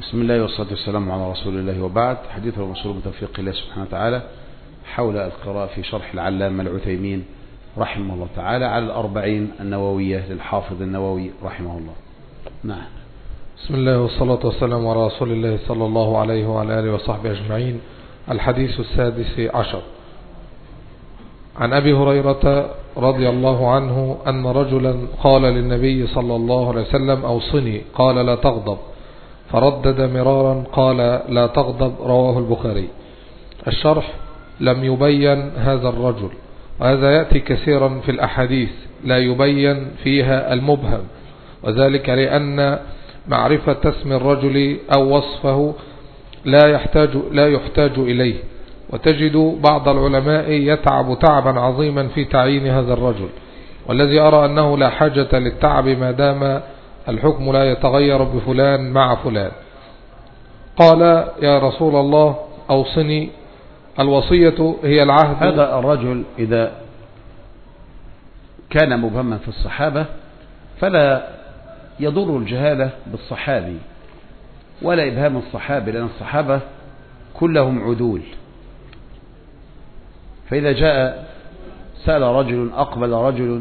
بسم الله والصلاة والسلام على رسول الله، وبعد. حديث المشروع بتوفيق الله سبحانه وتعالى حول القراءة في شرح العلامة العثيمين رحمه الله تعالى على الأربعين النووية للحافظ النووي رحمه الله. نعم. بسم الله والصلاة والسلام على رسول الله صلى الله عليه وعلى آله وصحبه أجمعين. الحديث السادس عشر عن أبي هريرة رضي الله عنه أن رجلا قال للنبي صلى الله عليه وسلم: أوصني. قال: لا تغضب. فردد مرارا قال: لا تغضب. رواه البخاري. الشرح: لم يبين هذا الرجل، وهذا يأتي كثيرا في الأحاديث لا يبين فيها المبهم، وذلك لأن معرفة اسم الرجل أو وصفه لا يحتاج إليه، وتجد بعض العلماء يتعب تعبا عظيما في تعيين هذا الرجل، والذي أرى أنه لا حاجة للتعب ما دام الحكم لا يتغير بفلان مع فلان. قال: يا رسول الله أوصني. الوصية هي العهد. هذا الرجل إذا كان مبهما في الصحابة فلا يضر الجهالة بالصحابي ولا إبهام الصحابي، لأن الصحابة كلهم عدول. فإذا جاء سأل رجل أقبل رجل،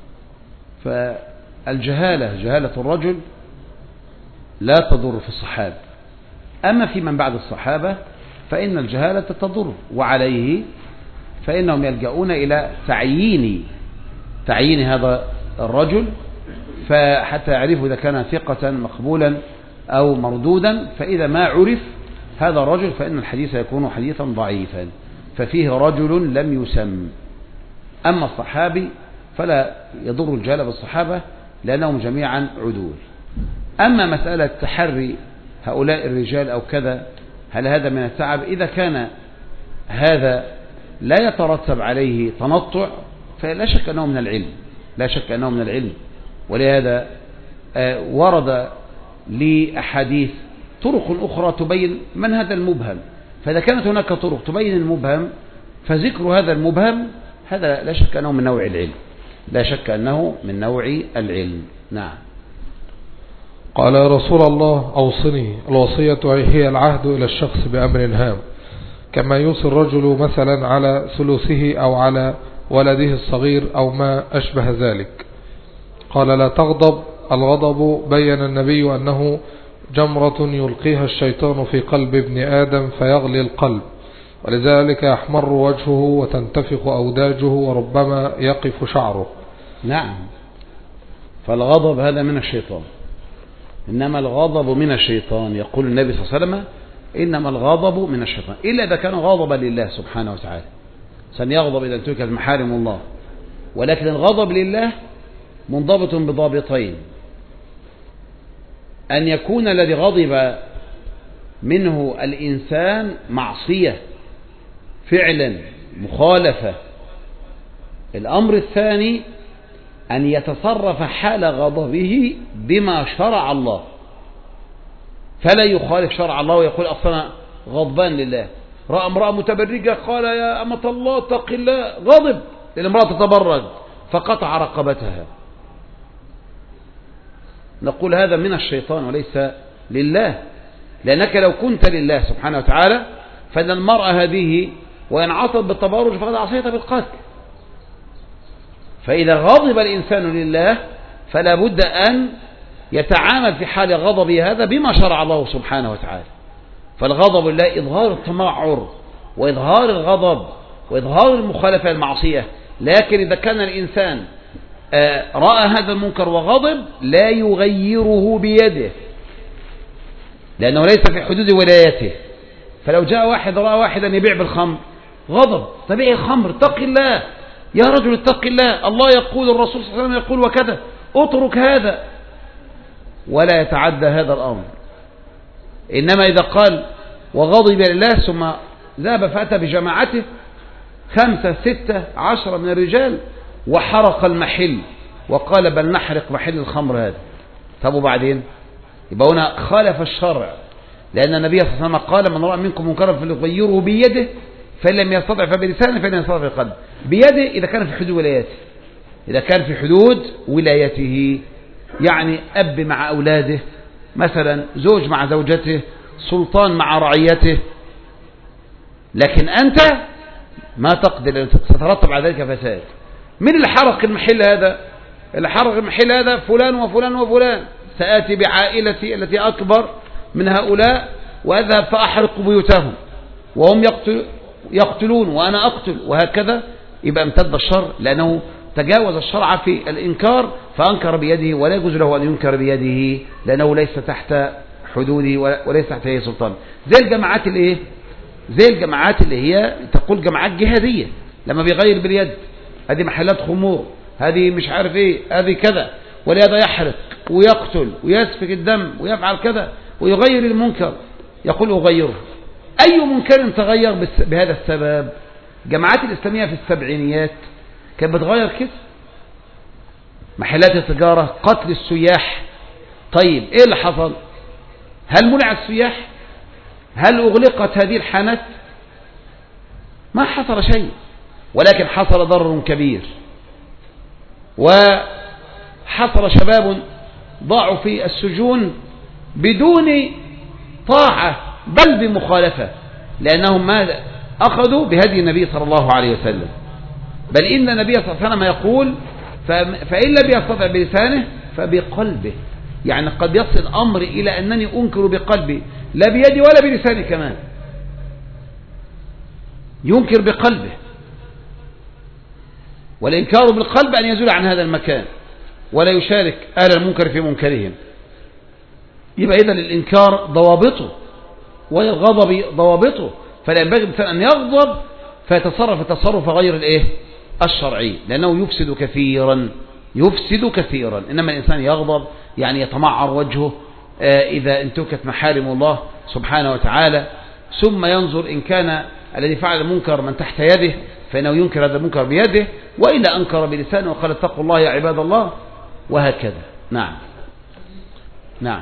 جهالة الرجل لا تضر في الصحابة. أما في من بعد الصحابة فإن الجهالة تضر، وعليه فإنهم يلجؤون إلى تعيين هذا الرجل، فحتى يعرفوا إذا كان ثقة مقبولا أو مردودا. فإذا ما عرف هذا الرجل فإن الحديث يكون حديثا ضعيفا، ففيه رجل لم يسم. أما الصحابي فلا يضر الجهالة بالصحابة لأنهم جميعا عدول. أما مسألة تحري هؤلاء الرجال أو كذا، هل هذا من التعب؟ إذا كان هذا لا يترتب عليه تنطع فلا شك أنه من العلم، ولهذا ورد لأحاديث طرق أخرى تبين من هذا المبهم. فإذا كانت هناك طرق تبين المبهم فذكر هذا المبهم هذا لا شك أنه من نوع العلم. نعم. قال: يا رسول الله أوصني. الوصية هي العهد إلى الشخص بأمر هام، كما يوصي الرجل مثلا على ثلثه أو على ولده الصغير أو ما أشبه ذلك. قال: لا تغضب. الغضب بين النبي أنه جمرة يلقيها الشيطان في قلب ابن آدم فيغلي القلب، ولذلك يحمر وجهه وتنتفخ أوداجه وربما يقف شعره. نعم. فالغضب هذا من الشيطان، إنما الغضب من الشيطان، يقول النبي صلى الله عليه وسلم: إنما الغضب من الشيطان، إلا إذا كان غضبا لله سبحانه وتعالى. سنيغضب إذا انتهكت محارم الله، ولكن الغضب لله منضبط بضابطين: أن يكون الذي غضب منه الإنسان معصية فعلا مخالفة. الأمر الثاني أن يتصرف حال غضبه بما شرع الله، فلا يخالف شرع الله ويقول أصلا غضبان لله. رأى امرأة متبرجة قال: يا أمة الله اتق الله، غضب لأن امرأة تتبرج فقطع رقبتها. نقول هذا من الشيطان وليس لله، لأنك لو كنت لله سبحانه وتعالى فإن المرأة هذه وإن عصت بالتبرج فقد عصيت بالقتل. فإذا غضب الإنسان لله فلا بد أن يتعامل في حال غضبه هذا بما شرع الله سبحانه وتعالى. فالغضب لله إظهار التمعر وإظهار الغضب وإظهار المخالفة المعصية. لكن إذا كان الإنسان رأى هذا المنكر وغضب لا يغيره بيده، لأنه ليس في حدود ولايته. فلو جاء واحد رأى واحدا يبيع بالخمر غضب: تبيع الخمر، اتق الله يا رجل، اتق الله، الله يقول، الرسول صلى الله عليه وسلم يقول وكذا، اترك هذا، ولا يتعدى هذا الأمر. إنما إذا قال وغضب لله ثم ذهب فأتى بجماعته 5 6 10 من الرجال وحرق المحل وقال: بل نحرق محل الخمر هذا، طب وبعدين؟ يبقى هنا خالف الشرع، لأن النبي صلى الله عليه وسلم قال: من رأى منكم منكرا فليغيره بيده، فإن لم يستطع فبلسانه، فإن يستطع بقلبه. بيده إذا كان في حدود ولايته، يعني أب مع أولاده مثلا زوج مع زوجته، سلطان مع رعيته، لكن أنت ما تقدر، ستترتب على ذلك فساد. من اللي حرق المحل هذا؟ اللي حرق المحل هذا فلان وفلان وفلان. سآتي بعائلتي التي أكبر من هؤلاء وأذهب فأحرق بيوتهم وهم يقتلون وأنا أقتل، وهكذا. يبقى امتد الشر، لأنه تجاوز الشرع في الإنكار فأنكر بيده، ولا يجوز له أن ينكر بيده لأنه ليس تحت حدوده وليس تحت أي سلطان. زي الجماعات اللي إيه؟ زي الجماعات اللي هي تقول جماعات جهادية، لما بيغير باليد، هذه محلات خمور، هذه مش عارف إيه، هذه كذا، ولهذا يحرق ويقتل ويسفك الدم ويفعل كذا ويغير المنكر، يقول أغيره. أي منكر تغير بهذا السبب؟ جماعات الإسلامية في السبعينيات كانت بتغير كده، محلات التجارة، قتل السياح. طيب إيه اللي حصل؟ هل منع السياح؟ هل أغلقت هذه الحانات؟ ما حصل شيء، ولكن حصل ضرر كبير، وحصل شباب ضاعوا في السجون بدون طاعة بل بمخالفة، لأنهم ماذا؟ أخذوا بهدي النبي صلى الله عليه وسلم. بل إن النبي صلى الله عليه وسلم يقول فإن لم يستطع بلسانه فبقلبه، يعني قد يصل الأمر إلى أنني أنكر بقلبي، لا بيدي ولا بلساني كمان، ينكر بقلبه. والإنكار بالقلب أن يزول عن هذا المكان ولا يشارك أهل المنكر في منكرهم. يبقى إذن الإنكار ضوابطه والغضب ضوابطه، فلا ينبغي الإنسان أن يغضب فيتصرف التصرف غير الإيه؟ الشرعي، لأنه يفسد كثيرا، يفسد كثيرا. إنما الإنسان يغضب يعني يتمعر وجهه إذا انتهكت محارم الله سبحانه وتعالى، ثم ينظر إن كان الذي فعل المنكر من تحت يده فإنه ينكر هذا المنكر بيده، وإلا أنكر بلسانه وقال اتقوا الله يا عباد الله، وهكذا. نعم نعم.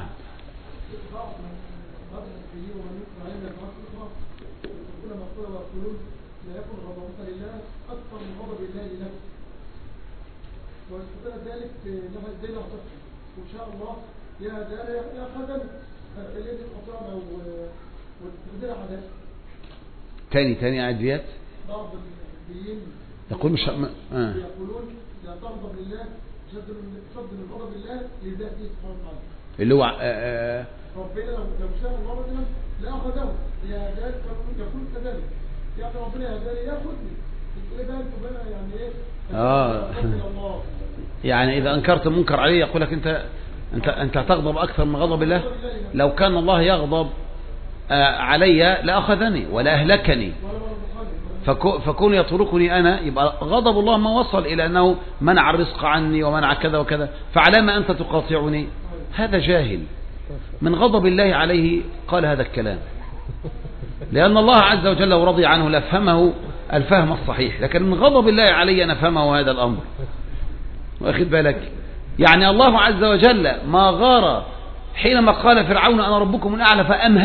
ذلك زي ما وإن شاء الله يا خدم الذي القطاع والتقدير على تاني عاديات بعض الدين يقول مش يقولون لا تغضب لله شد من غضب الله لذاته سبحانه وتعالى، اللي هو ربنا لو شاء الله مثلا لاخذه يا ذلك يكون كذلك، يعني ربنا هداني ياخذني. تقول بقى انتوا بقى يعني ايه؟ يعني إذا أنكرت المنكر عليه يقول لك أنت هتغضب أكثر من غضب الله. لو كان الله يغضب علي لأخذني ولا أهلكني، فكون يتركني أنا، يبقى غضب الله ما وصل إلى أنه منع الرزق عني ومنع كذا وكذا، فعلى ما أنت تقاطعني؟ هذا جاهل. من غضب الله عليه قال هذا الكلام، لأن الله عز وجل ورضي عنه لفهمه الفهم الصحيح، لكن من غضب الله عليه نفهمه هذا الأمر. واخد بالك؟ يعني الله عز وجل ما غار حينما قال فرعون أنا ربكم الأعلى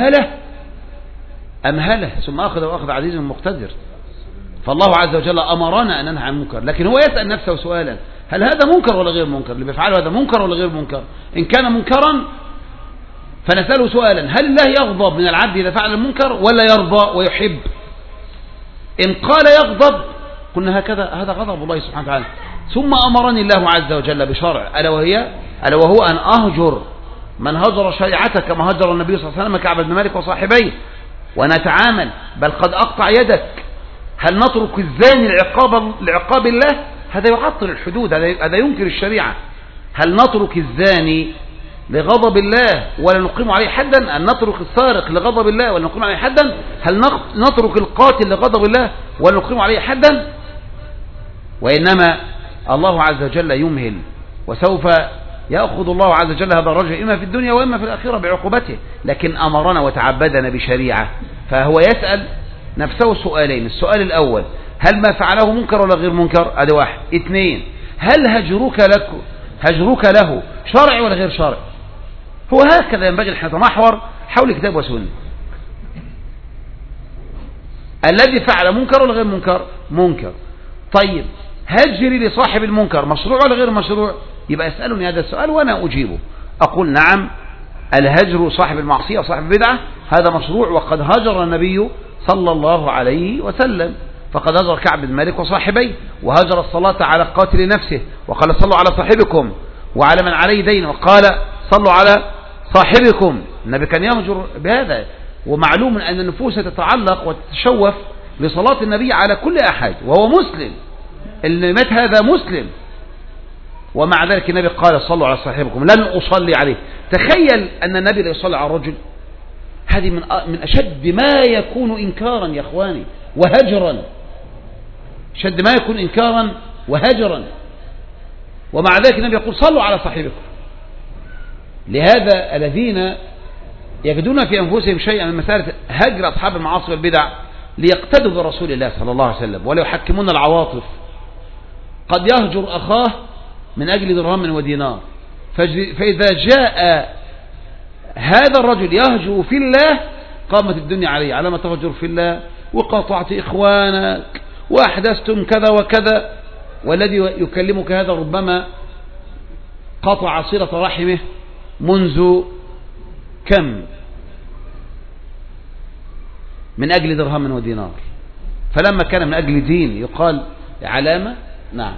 فأمهله ثم أخذ عزيز مقتدر. فالله عز وجل أمرنا أن ننهى عن المنكر، لكن هو يسأل نفسه سؤالا: هل هذا منكر ولا غير منكر؟ اللي بيفعله هذا منكر ولا غير منكر؟ إن كان منكرا فنسأله سؤالا: هل الله يغضب من العبد إذا فعل المنكر ولا يرضى ويحب؟ إن قال يغضب قلنا هكذا، هذا غضب الله سبحانه وتعالى. ثم أمرني الله عز وجل بشرع ألا وهو أن أهجر من هجر شريعتك كما هجر النبي صلى الله عليه وسلم كعب بن مالك وصاحبيه، ونتعامل بل قد أقطع يدك. هل نترك الزاني لعقاب الله؟ هذا يعطل الحدود، هذا ينكر الشريعة. هل نترك الزاني لغضب الله ولا نقيم عليه حدا؟ أن نترك السارق لغضب الله ولا نقيم عليه حدا؟ هل نترك القاتل لغضب الله ولا نقيم عليه حدا؟ وإنما الله عز وجل يمهل، وسوف يأخذ الله عز وجل هذا الرجل إما في الدنيا وإما في الآخرة بعقوبته، لكن أمرنا وتعبدنا بشريعة. فهو يسأل نفسه سؤالين: السؤال الأول: هل ما فعله منكر ولا غير منكر؟ هذا واحد. اثنين: هل هجرك له شرعي ولا غير شرعي؟ هو هكذا ينبغي أن نتمحور حول كتاب وسنة. الذي فعل منكر ولا غير منكر؟ منكر. طيب هجري لصاحب المنكر مشروع ولا غير مشروع؟ يبقى يسألني هذا السؤال وأنا أجيبه، أقول نعم الهجر صاحب المعصية وصاحب البدعة هذا مشروع، وقد هجر النبي صلى الله عليه وسلم، فقد هجر كعب بن مالك وصاحبيه، وهجر الصلاة على قاتل نفسه وقال صلوا على صاحبكم وعلى من عليه دين، وقال صلوا على صاحبكم. النبي كان يهجر بهذا، ومعلوم أن النفوس تتعلق وتتشوف لصلاة النبي على كل أحد وهو مسلم، اللي مات هذا مسلم، ومع ذلك النبي قال صلوا على صاحبكم لن أصلي عليه. تخيل أن النبي لا يصلي على الرجل، هذه من أشد ما يكون إنكارا يا أخواني وهجرا، شد ما يكون إنكارا وهجرا، ومع ذلك النبي يقول صلوا على صاحبكم. لهذا الذين يجدون في أنفسهم شيئا من مسألة هجر أصحاب المعاصي والبدع ليقتدوا برسول الله صلى الله عليه وسلم ولا يحكمون العواطف، قد يهجر أخاه من أجل درهم ودينار، فإذا جاء هذا الرجل يهجر في الله قامت الدنيا عليه، على ما تهجر في الله وقاطعت إخوانك وأحدثتم كذا وكذا، والذي يكلمك هذا ربما قطع صلة رحمه منذ كم من أجل درهم ودينار، فلما كان من أجل دين يقال علامة. نعم.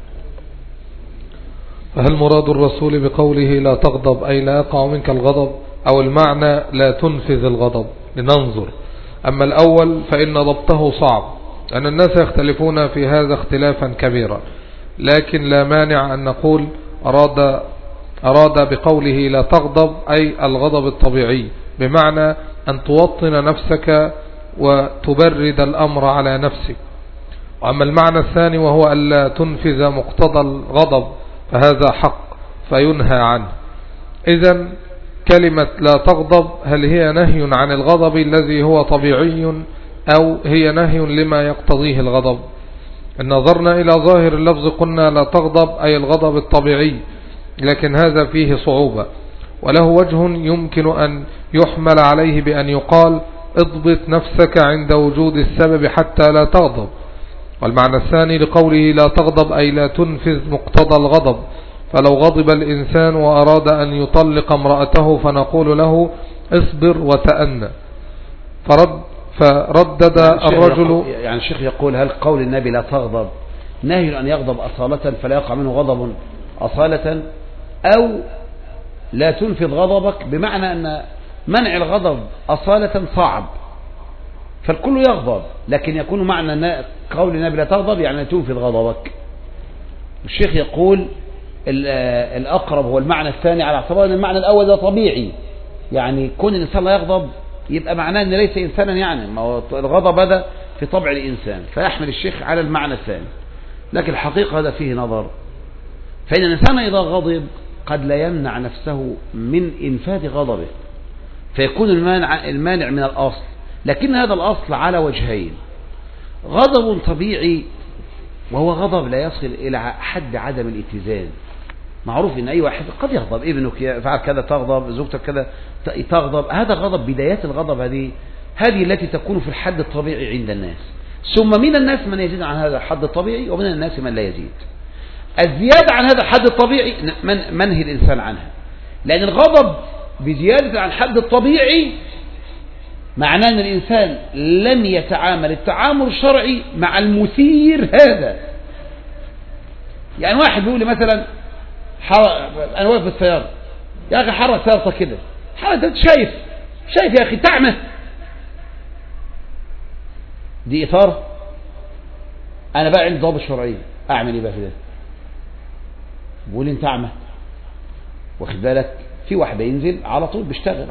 فهل مراد الرسول بقوله لا تغضب أي لا يقع منك الغضب، أو المعنى لا تنفذ الغضب؟ لننظر. أما الأول فإن ضبطه صعب، أن الناس يختلفون في هذا اختلافا كبيرا، لكن لا مانع أن نقول أراد بقوله لا تغضب أي الغضب الطبيعي، بمعنى أن توطن نفسك وتبرد الأمر على نفسك. وأما المعنى الثاني وهو ألا تنفذ مقتضى الغضب فهذا حق فينهى عنه. إذن كلمة لا تغضب هل هي نهي عن الغضب الذي هو طبيعي أو هي نهي لما يقتضيه الغضب؟ إن نظرنا إلى ظاهر اللفظ قلنا لا تغضب أي الغضب الطبيعي، لكن هذا فيه صعوبة، وله وجه يمكن أن يحمل عليه بأن يقال اضبط نفسك عند وجود السبب حتى لا تغضب. والمعنى الثاني لقوله لا تغضب أي لا تنفذ مقتضى الغضب، فلو غضب الإنسان وأراد أن يطلق امرأته فنقول له اصبر وتأنى، فردد الرجل. يعني الشيخ يقول هل قول النبي لا تغضب نهي أن يغضب أصالة فلا يقع منه غضب أصالة، أو لا تنفذ غضبك بمعنى أن منع الغضب أصالة صعب فالكل يغضب، لكن يكون معنى قول النبي لا تغضب يعني لا تنفذ غضبك. الشيخ يقول الأقرب هو المعنى الثاني، على اعتبار أن المعنى الأول ده طبيعي، يعني كون الإنسان لا يغضب يبقى معناه أن ليس إنسانا، يعني ما هو الغضب هذا في طبع الإنسان، فيحمل الشيخ على المعنى الثاني، لكن الحقيقة هذا فيه نظر. فإن الإنسان إذا غضب قد لا يمنع نفسه من إنفاذ غضبه فيكون المانع من الأصل، لكن هذا الأصل على وجهين: غضب طبيعي وهو غضب لا يصل إلى حد عدم الاتزان. معروف ان اي واحد قد يغضب، ابنك يفعل كذا تغضب، زوجتك كذا تغضب، هذا غضب. بدايات الغضب هذه التي تكون في الحد الطبيعي عند الناس، ثم من الناس من يزيد عن هذا الحد الطبيعي ومن الناس من لا يزيد. الزيادة عن هذا الحد الطبيعي منهي الإنسان عنها، لأن الغضب بزيادة عن الحد الطبيعي معناه أن الإنسان لم يتعامل التعامل الشرعي مع المثير هذا. يعني واحد بيقول لي مثلا أنا واقف بالسيارة، يا أخي حرك سيارتك كده، حرك، أنت شايف يا أخي تعمى، دي إثارة. أنا بقى عندي ضوابط شرعية، أعمل إيه بقى في ده؟ بقول أنت أعمى، واخد بالك؟ في واحد ينزل على طول بيشتغل،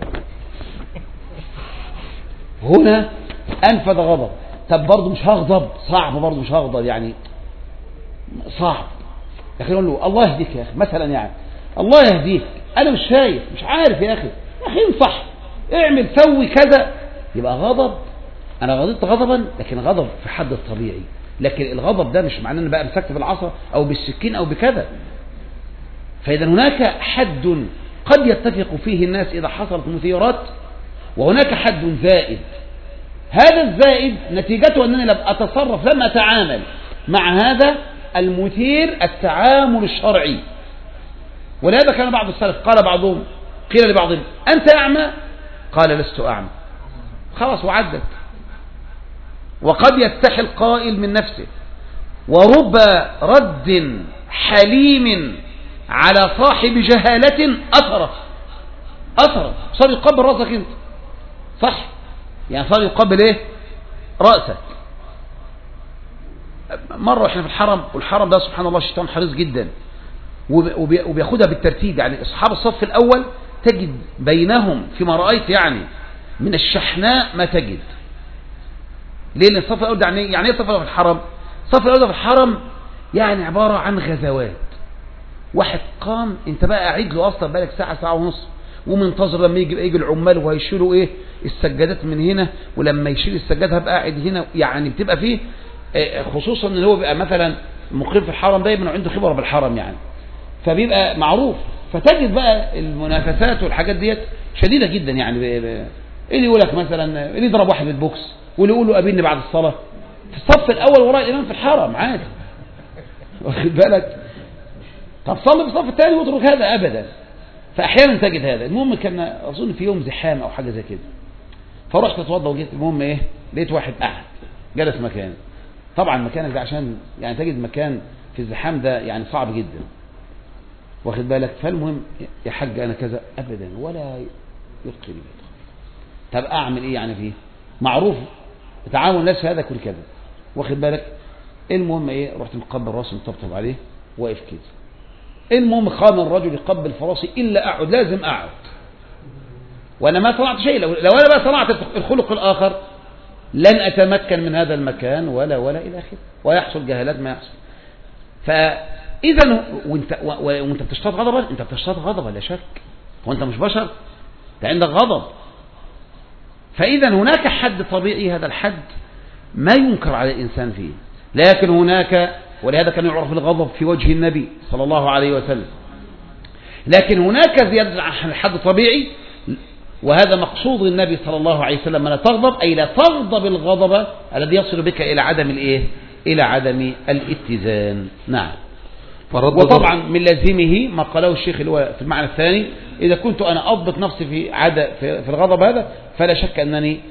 هنا أنفذ غضب. طب برضه مش هغضب، صعب برضه مش هغضب، يعني صعب. يا أخي نقول له الله يهديك يا أخي مثلا، يعني الله يهديك، أنا مش شايف مش عارف يا أخي انصح اعمل سوي كذا، يبقى غضب. أنا غضبت غضبا لكن غضب في حد الطبيعي، لكن الغضب ده مش معناه أن بقى مسكت بالعصا أو بالسكين أو بكذا. فإذا هناك حد قد يتفق فيه الناس إذا حصلت مثيرات، وهناك حد زائد. هذا الزائد نتيجته أنني لم أتصرف، لم أتعامل مع هذا المثير التعامل الشرعي. ولهذا كان بعض السلف قال بعضهم قيل لبعضهم أنت أعمى؟ قال لست أعمى. خلاص وعدت. وقد يستحي القائل من نفسه، ورب رد حليم على صاحب جهالة أثرت صار يقبل رأسك انت، صح؟ يعني صار يقبل ايه؟ رأسك. مرة احنا في الحرم، والحرم ده سبحان الله الشيطان حريص جدا وبياخدها بالترتيب. يعني اصحاب الصف الاول تجد بينهم فيما رأيت يعني من الشحناء ما تجد. ليه؟ لان الصف الاول يعني ايه الصف الاول في الحرم؟ الصف الاول في الحرم يعني عبارة عن غزوات. واحد قام، انت بقى قاعد له اصلا بقالك ساعة ونص ومنتظر لما يجي العمال وهيشيلوا ايه السجادات من هنا، ولما يشيل السجاد هبقى قاعد هنا. يعني بتبقى فيه خصوصا ان هو بيبقى مثلا مقيم في الحرم دايما عنده خبرة بالحرم يعني، فبيبقى معروف. فتجد بقى المنافسات والحاجات ديت شديدة جدا. يعني اللي يقول لك مثلا اللي يضرب واحد بالبوكس، واللي يقول له قابلني بعد الصلاة في الصف الاول وراء الامام في الحرم عادي، واخد بالك؟ طب صلي في الصف الثاني واترك هذا ابدا. فاحيانا تجد هذا. المهم كان اظن في يوم زحام او حاجه زي كده، فرحت اتوضى وجيت. المهم ايه، لقيت واحد قاعد جلس مكانه. طبعا مكانك ده عشان يعني تجد مكان في الزحام ده يعني صعب جدا، واخد بالك؟ فالمهم يا حاج انا كذا، ابدا ولا يلقي لي. طب اعمل ايه يعني؟ فيه معروف تعامل الناس في هذا كل كذا، واخد بالك؟ المهم ايه، رحت مقبل راسي مطبطب عليه واقف كده. المهم قام الرجل يقبل فراسي الا اقعد، لازم اقعد. وانا ما صنعت شيء. لو انا بقى صنعت الخلق الاخر لن اتمكن من هذا المكان ولا الى اخره، ويحصل جهالات ما يحصل. فاذا وانت بتشتاط غضبا، انت بتشتاط غضبا لا شك، وانت مش بشر، انت عندك غضب. فاذا هناك حد طبيعي، هذا الحد ما ينكر على الانسان فيه. لكن هناك، ولهذا كان يعرف الغضب في وجه النبي صلى الله عليه وسلم، لكن هناك زيادة عن الحد الطبيعي، وهذا مقصود النبي صلى الله عليه وسلم: لا تغضب، أي لا تغضب الغضب الذي يصل بك إلى عدم الإيه؟ إلى عدم الاتزان. نعم. وطبعا من لازمه ما قاله الشيخ اللي هو في المعنى الثاني: إذا كنت أنا أضبط نفسي في الغضب هذا، فلا شك أنني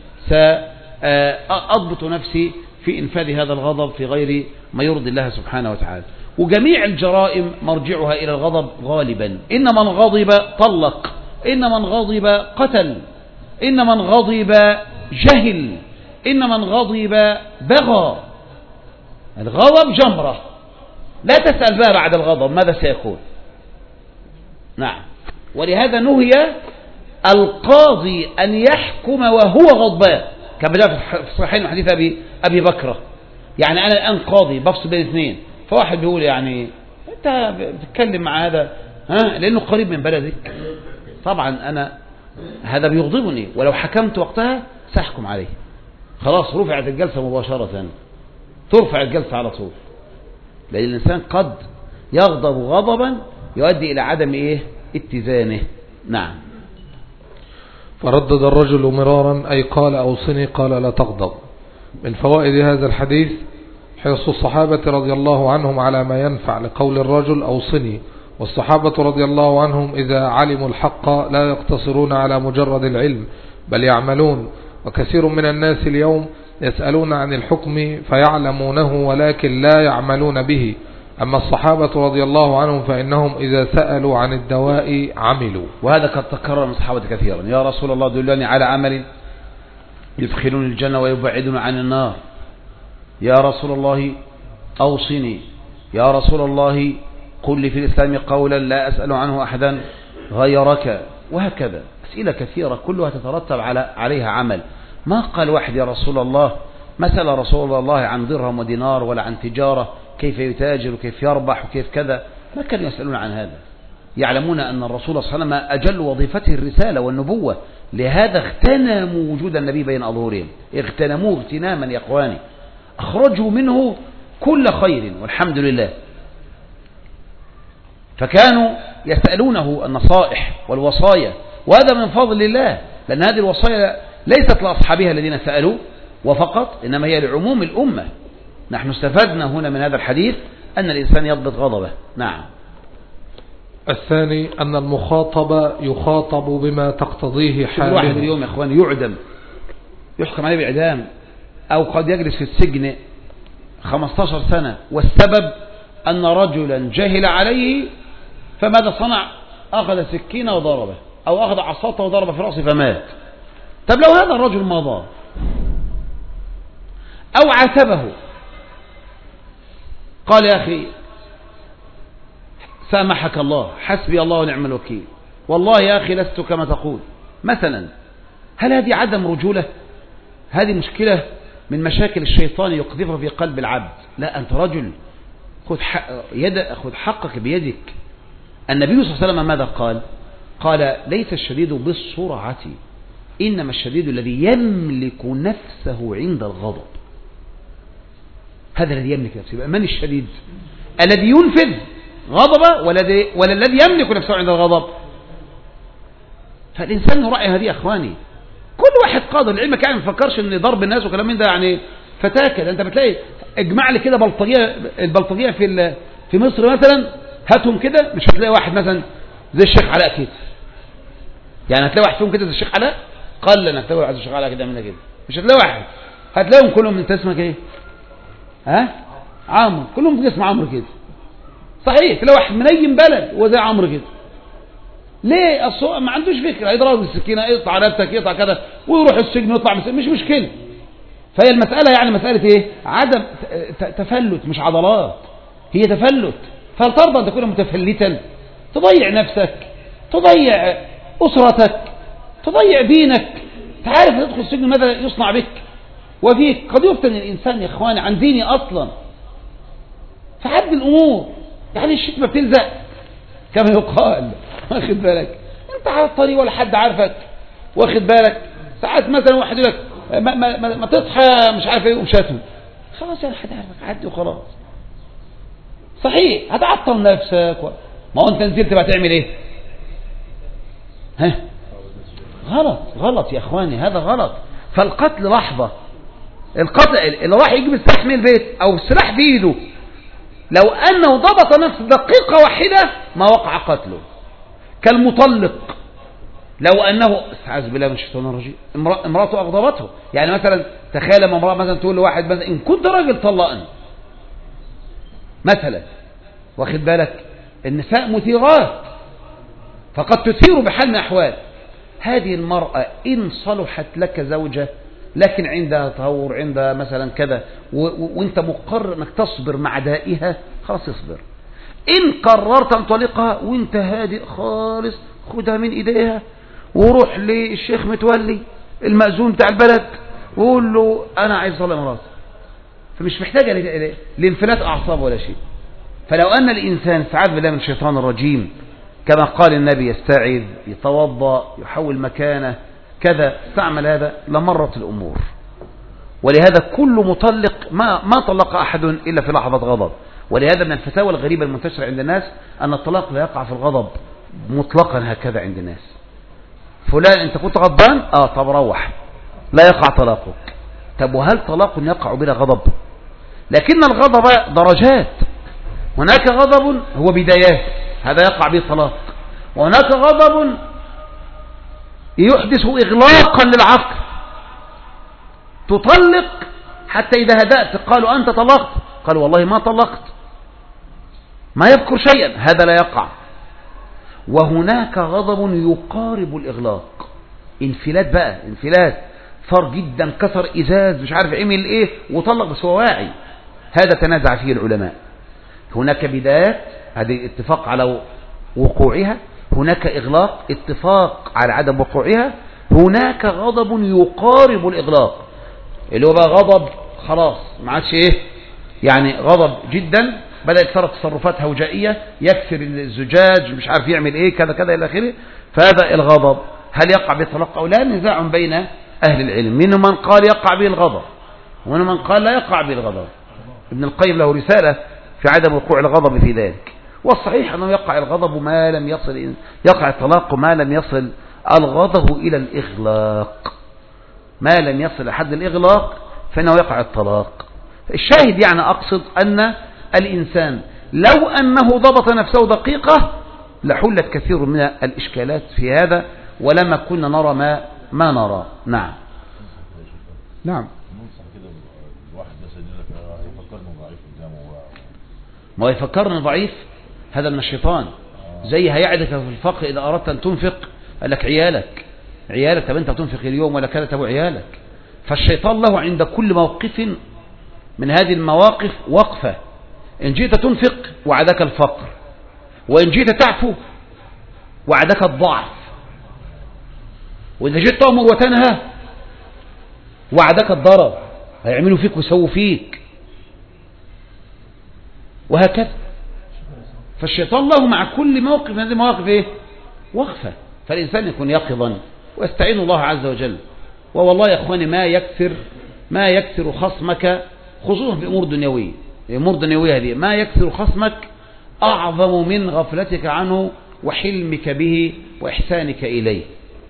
سأضبط نفسي في إنفاذ هذا الغضب في غير ما يرضي الله سبحانه وتعالى. وجميع الجرائم مرجعها إلى الغضب غالبا. إن من غضب طلق، إن من غضب قتل، إن من غضب جهل، إن من غضب بغى. الغضب جمرة، لا تسأل بقى بعد الغضب ماذا سيكون. نعم. ولهذا نهي القاضي أن يحكم وهو غضبان، كما جاء في الصحيحين من حديث أبي بكر. يعني أنا الآن قاضي بفصل بين اثنين، فواحد بيقول يعني أنت بتتكلم مع هذا لأنه قريب من بلدك، طبعا أنا هذا بيغضبني، ولو حكمت وقتها سأحكم عليه. خلاص رفعت الجلسة مباشرة، ترفع الجلسة على طول، لأن الإنسان قد يغضب غضبا يؤدي إلى عدم اتزانه. نعم. فردد الرجل مرارا أي قال أوصني، قال لا تغضب. من فوائد هذا الحديث حرص الصحابة رضي الله عنهم على ما ينفع لقول الرجل أوصني. والصحابة رضي الله عنهم إذا علموا الحق لا يقتصرون على مجرد العلم بل يعملون. وكثير من الناس اليوم يسألون عن الحكم فيعلمونه ولكن لا يعملون به. أما الصحابة رضي الله عنهم فإنهم إذا سألوا عن الدواء عملوا. وهذا قد تكرر من الصحابة كثيرا: يا رسول الله دلني على عمل يدخلني الجنة ويبعدني عن النار. يا رسول الله أوصني. يا رسول الله قل لي في الإسلام قولا لا أسأل عنه أحدا غيرك. وهكذا أسئلة كثيرة كلها تترتب عليها عمل. ما قال واحد يا رسول الله، ما سأل رسول الله عن درهم ودينار ولا عن تجارة، كيف يتاجر وكيف يربح وكيف كذا. ما كانوا يسألون عن هذا. يعلمون أن الرسول صلى الله عليه وسلم أجل وظيفته الرسالة والنبوة، لهذا اغتنموا وجود النبي بين أظهرهم، اغتنموه اغتناما يا أخواني، أخرجوا منه كل خير والحمد لله. فكانوا يسألونه النصائح والوصايا، وهذا من فضل الله، لأن هذه الوصايا ليست لأصحابها الذين سألوا وفقط، إنما هي لعموم الأمة. نحن استفدنا هنا من هذا الحديث أن الإنسان يضبط غضبه. نعم. الثاني أن المخاطب يخاطب بما تقتضيه حاله. واحد اليوم يا اخواني يعدم، يحكم عليه بالإعدام، أو قد يجلس في السجن 15 سنة، والسبب أن رجلا جهل عليه فماذا صنع؟ أخذ سكينة وضربه، أو أخذ عصاته وضربه في رأسه فمات. طب لو هذا الرجل مضى أو عاتبه، قال يا أخي سامحك الله، حسبي الله ونعم الوكيل، والله يا أخي لست كما تقول مثلا، هل هذه عدم رجولة؟ هذه مشكلة من مشاكل الشيطان يقذفها في قلب العبد. لا، أنت رجل، خذ حقك بيدك. النبي صلى الله عليه وسلم ماذا قال؟ قال ليس الشديد بالسرعة، إنما الشديد الذي يملك نفسه عند الغضب. هذا الذي يملك نفسه. من الشديد؟ الذي ينفذ غضبه ولا الذي يملك نفسه عند الغضب؟ فالإنسان يراعي هذه أخواني. كل واحد قادر لعلمك، يعني ما تفكرش ان ضرب الناس وكلام من ده يعني فتاكل. انت بتلاقي اجمع لي كده البلطجيه في مصر مثلا، هاتهم كده، مش هتلاقي واحد مثلا زي الشيخ علاء كده. يعني هتلاقي واحد فيهم كده زي الشيخ علاء؟ قل انك تلاقي واحد زي الشيخ علاء كده منها كده، مش هتلاقي واحد. هتلاقيهم كلهم. انت اسمك ايه؟ ها؟ عمرو. كلهم اسم عمرو كده. صحيح، تلاقي واحد منيم بلد وزي عمرو كده. ليه؟ الصوء ما عندوش فكرة، يضرب بالسكينة، يقطع رقبتك، يقطع كذا، ويروح السجن ويطلع من السجن، مش مشكلة. فهي المسألة يعني مسألة ايه؟ عدم تفلت، مش عضلات، هي تفلت. فهل ترضى أن تكون متفلتا؟ تضيع نفسك، تضيع أسرتك، تضيع دينك. تعرف تدخل السجن ماذا يصنع بك وفيك؟ قد يفتن الإنسان يا إخواني عن ديني أصلا. فعد الأمور، يعني الشتمة بتلزق كما يقال، واخد بالك؟ انت على الطريق ولا حد عارفك، واخد بالك؟ ساعات مثلا واحد يقول لك ما تصحى مش عارف ايه، ومشاتهم خلاص يعني حد عارفك، عدي وخلاص. صحيح، هتعطل نفسك ما هو انت نزلت بقى تعمل ايه؟ ها؟ غلط يا اخواني، هذا غلط. فالقتل لحظة. القتل اللي راح يجيب السلاح من البيت او السلاح في ايده، لو انه ضبط نفسه دقيقة واحدة ما وقع قتله. كالمطلق، لو انه استعاذ بالله من الشيطان الرجيم، امراته اغضبته. يعني مثلا تخيل لما امراه مثلا تقول لواحد مثلا ان كنت راجل طلقني مثلا، واخد بالك؟ النساء مثيرات، فقد تثير بحال من الاحوال. هذه المرأة ان صلحت لك زوجة، لكن عندها تهور، عندها مثلا كذا، وانت مقرر انك تصبر مع دائها، خلاص اصبر. إن قررت أن تطلقها وانت هادئ خالص، خدها من إيديها وروح للشيخ متولي المأذون بتاع البلد وقول له أنا عايز أطلق مراتي. فمش محتاجة لانفلات أعصاب ولا شيء. فلو أن الإنسان استعاذ بالله من الشيطان الرجيم كما قال النبي، يستعذ، يتوضأ، يحول مكانه كذا، استعمل هذا، لمرت الأمور. ولهذا كل مطلق ما طلق أحد إلا في لحظة غضب. ولهذا من الفتاوى الغريبة المنتشرة عند الناس أن الطلاق لا يقع في الغضب مطلقا هكذا عند الناس. فلان أنت كنت غضبان؟ طب روح، لا يقع طلاقك. طب وهل طلاق يقع بلا غضب؟ لكن الغضب درجات. هناك غضب هو بدايات، هذا يقع به طلاق. وهناك غضب يحدث إغلاقا للعقل، تطلق حتى إذا هدأت قالوا أنت طلقت، قالوا والله ما طلقت، ما يذكر شيئا، هذا لا يقع. وهناك غضب يقارب الإغلاق، انفلات بقى، انفلات صار جدا، كسر إزاز، مش عارف عمل إيه وطلق بس هو واعي. هذا تنازع فيه العلماء. هناك بدايات، هذه اتفاق على وقوعها، هناك إغلاق، اتفاق على عدم وقوعها، هناك غضب يقارب الإغلاق اللي هو بقى غضب خلاص ما عادش ايه، يعني غضب جدا، بدأت صارت تصرفات هوجائية، يكسر الزجاج، مش عارف يعمل ايه، كذا كذا الى اخره. فهذا الغضب هل يقع بالطلاق او لا؟ نزاع بين اهل العلم، منهم من قال يقع به الغضب ومنهم من قال لا يقع به الغضب. ابن القيم له رسالة في عدم وقوع الغضب في ذلك. والصحيح انه يقع الغضب ما لم يصل، يقع الطلاق ما لم يصل الغضب الى الاغلاق. ما لم يصل لحد الاغلاق فانه يقع الطلاق. الشاهد يعني اقصد ان الانسان لو انه ضبط نفسه دقيقة لحلت كثير من الإشكالات في هذا، ولما كنا نرى ما نرى. نعم. نعم. ما يفكرنا ضعيف، هذا من الشيطان. زي هيعدك في الفقر إذا أردت أن تنفق، قال لك عيالك طب أنت تنفق اليوم ولا كانت أبو عيالك. فالشيطان له عند كل موقف من هذه المواقف وقفة. إن جئت تنفق وعدك الفقر، وإن جئت تعفو وعدك الضعف، وإذا جئت تأمر وتنهى وعدك الضرر، هيعملوا فيك ويسووا فيك، وهكذا. فالشيطان له مع كل موقف من هذه المواقف ايه؟ وقفة. فالإنسان يكون يقظا ويستعين الله عز وجل. والله يا اخواني ما يكثر خصمك، خصوصا في امور دنيويه، الامور الدنيويه هذه ما يكثر خصمك اعظم من غفلتك عنه وحلمك به واحسانك اليه.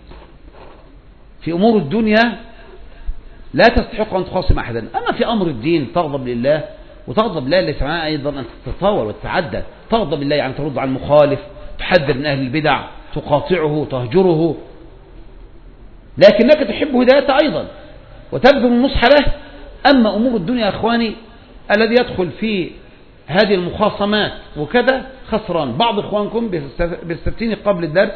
في امور الدنيا لا تستحق ان تخاصم احدا، اما في امر الدين تغضب لله وتغضب لله ليس معناها ايضا ان تتطاول وتتعدى. تغضب لله يعني ترد عن المخالف، تحذر من اهل البدع، تقاطعه، تهجره، لكنك تحب هدايته ايضا وتبذل النصح له. اما امور الدنيا يا اخواني الذي يدخل في هذه المخاصمات وكذا خسران. بعض اخوانكم بيستفتيني قبل الدرس،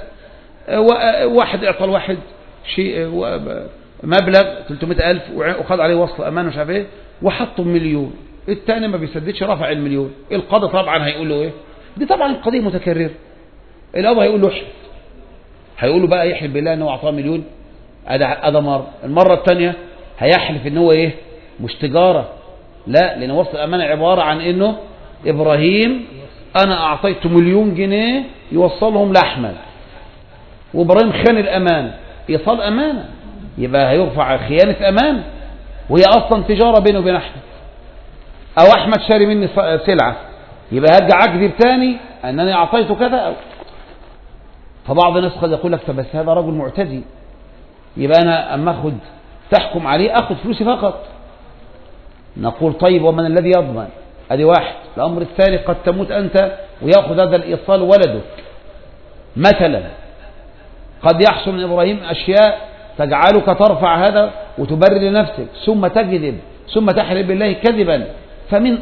واحد اعطى الواحد شيء مبلغ 300,000 وخذ عليه وصل امان مش عارف ايه، وحطوا 1,000,000، الثاني ما بيسددش رفع 1,000,000. القاضي طبعا هيقول له ايه؟ دي طبعا قضيه متكرره. الاب هيقول له احلف، هيقول له بقى يحلف بالله انه اعطاه 1,000,000. هذا مره. المره الثانيه هيحلف ان هو ايه؟ مش تجاره، لا، لان وصل الامانه عباره عن انه ابراهيم انا اعطيته 1,000,000 جنيه يوصلهم لاحمد، وابراهيم خان الامانه، ايصال امانه، يبقى هيرفع خيانه امانه، وهي اصلا تجاره بينه وبين احمد. او احمد شاري مني سلعه، يبقى هرجع اكذب تاني انني اعطيته كذا. فبعض الناس قد يقول لك بس هذا رجل معتدي، يبقى انا اما اخذ تحكم عليه اخذ فلوسي فقط. نقول طيب ومن الذي يضمن؟ ادي واحد. الامر الثاني قد تموت انت وياخذ هذا الايصال ولدك مثلا. قد يحصل من ابراهيم اشياء تجعلك ترفع هذا وتبرر لنفسك، ثم تكذب، ثم تحلف بالله كذبا. فمن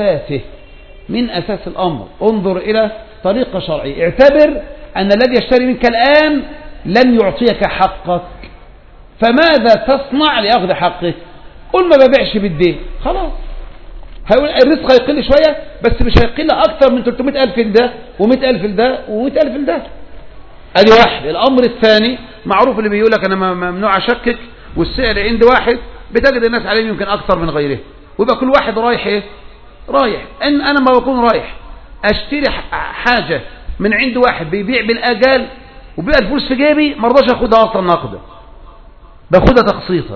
اساس الامر انظر الى طريقه شرعيه. اعتبر ان الذي يشتري منك الان لن يعطيك حقك، فماذا تصنع لاخذ حقك؟ قل ما ببيعش بالدين، خلاص. هيقول الرزق هيقل شويه بس مش هيقل اكثر من 300,000 لده و100,000 لده و100,000 لده. ادي واحد. الامر الثاني معروف اللي بيقول لك انا ممنوع اشكك، والسعر عند واحد بتجد الناس عليه يمكن اكثر من غيره، ويبقى كل واحد رايح ايه؟ رايح. ان انا ما بكون رايح اشتري حاجه من عند واحد بيبيع بالاجال وبيبقى الفلوس في جيبي، ما رضاش اخدها اصلا نقدا، باخدها تقسيطا.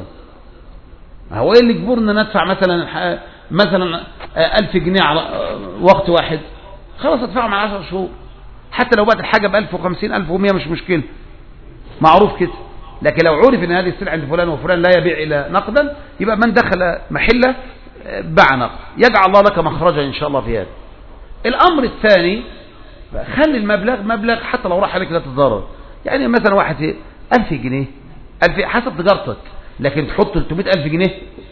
هو ايه اللي يجبرنا ندفع مثلا 1000 جنيه على وقت واحد؟ خلاص ادفعهم على 10 شهور، حتى لو بقت الحاجه ب 1050 1100 مش مشكله، معروف كده. لكن لو عرف ان هذه السلعه عند فلان وفلان لا يبيع الا نقدا، يبقى من دخل محله باع نقد. يجعل الله لك مخرجا ان شاء الله في هذا. الامر الثاني خلي المبلغ مبلغ حتى لو راح عليك لا تتضرر. يعني مثلا واحد 1000 جنيه 1000 حسب تجارتك، لكن تحط 300,000 جنيه.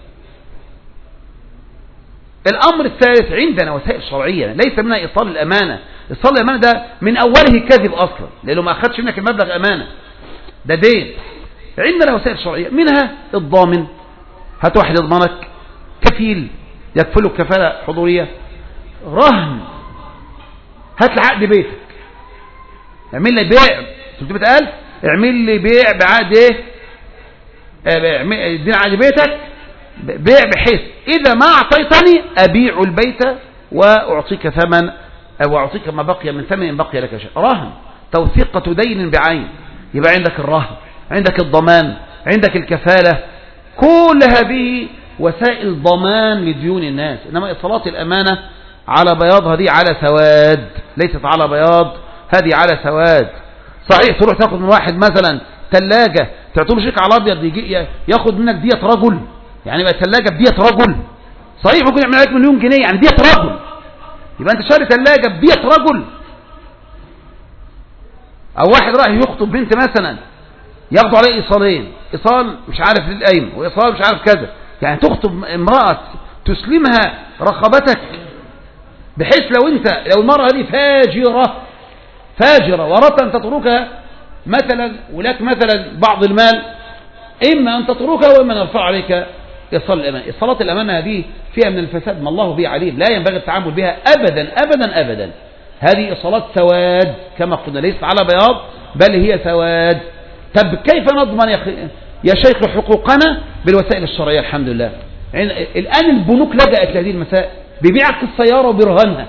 الامر الثالث عندنا وسائل شرعيه ليس منها ايصال الامانه. ايصال الامانه ده من اوله كذب اصلا، لانه ما اخذش منك المبلغ امانه، ده دين. عندنا وسائل شرعيه منها الضامن، هات واحد يضمنك، كفيل يكفلك كفاله حضوريه، رهن، هات لي عقد بيتك، اعمل لي بيع 300,000 اعمل لي بيع بعقد ايه؟ اديني عقد بيتك بيع بحيث اذا ما اعطيتني ابيع البيت واعطيك ثمن او اعطيك ما بقي من ثمن ان بقي لك شيء. رهن، توثيقة دين بعين. يبقى عندك الرهن، عندك الضمان، عندك الكفالة، كل هذه وسائل ضمان لديون الناس. انما ايصالات الامانة على بياض، هذه على سواد، ليست على بياض، هذه على سواد. صحيح تروح تاخذ من واحد مثلا ثلاجة تعطيه شيك على ابيض يجي ياخذ منك دية رجل، يعني يبقى ثلاجة بدية رجل. صحيح ممكن يعمل عليك 1,000,000 جنيه، يعني دية رجل، يبقى انت شاري ثلاجة بدية رجل. أو واحد راح يخطب بنت مثلا ياخدوا عليه إيصالين، إيصال مش عارف للقايم وإيصال مش عارف كذا، يعني تخطب امرأة تسلمها رقبتك، بحيث لو المرأة دي فاجرة وردت أن تتركها مثلا ولك مثلا بعض المال، إما أن تتركها وإما أن يرفع عليك إيصال الأمانة. إيصالات الأمانة هذه فيها من الفساد ما الله به عليم، لا ينبغي التعامل بها أبدا أبدا أبدا. هذه إيصالات سواد كما قلنا، ليست على بياض بل هي سواد. طب كيف نضمن يا شيخ حقوقنا؟ بالوسائل الشرعية الحمد لله. الآن البنوك لجأت لهذه المسائل، بيبيعك السيارة وبيرهنها،